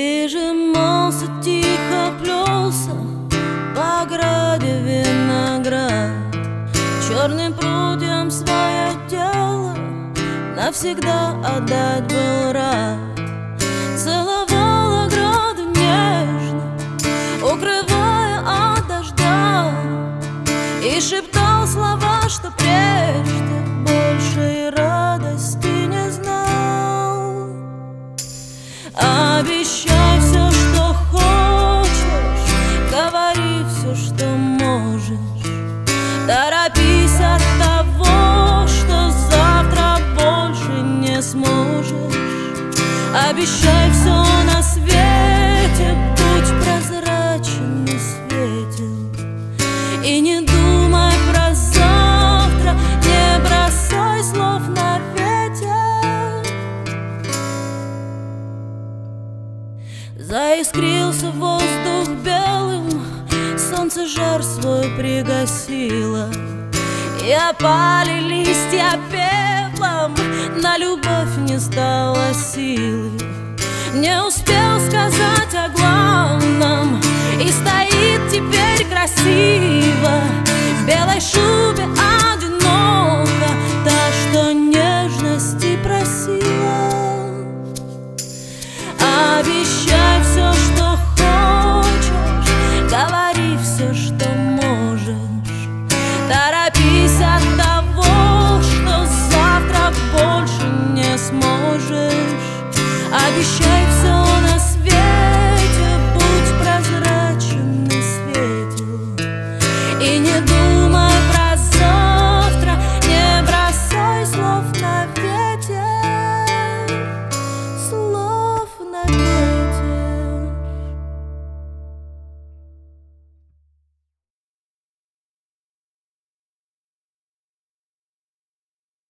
Прижимался, тихо плелся по ограде виноград, черным прутьем свое тело навсегда отдать был рад. Целовал ограду нежно, укрывая от дождя, и шептал слова, что прежде большей радости не знал. Обещай все, что хочешь, говори все, что можешь, торопись от того, что завтра больше не сможешь. Обещай все на свете, будь прозрачен и светен, и не думай про завтра, не бросай слов на ветер. Заискрился воздух белым, солнце жар свой пригасило, и опали листья пеплом, на любовь не стало силы. Не успел сказать о главном, и стоит теперь красиво в белой шубе одиноко та, что нежности просила. Обещай все, что хочешь, говори все, что можешь, торопись от того, что завтра больше не сможешь. Обещай все на свете, будь прозрачен и светел, и не думай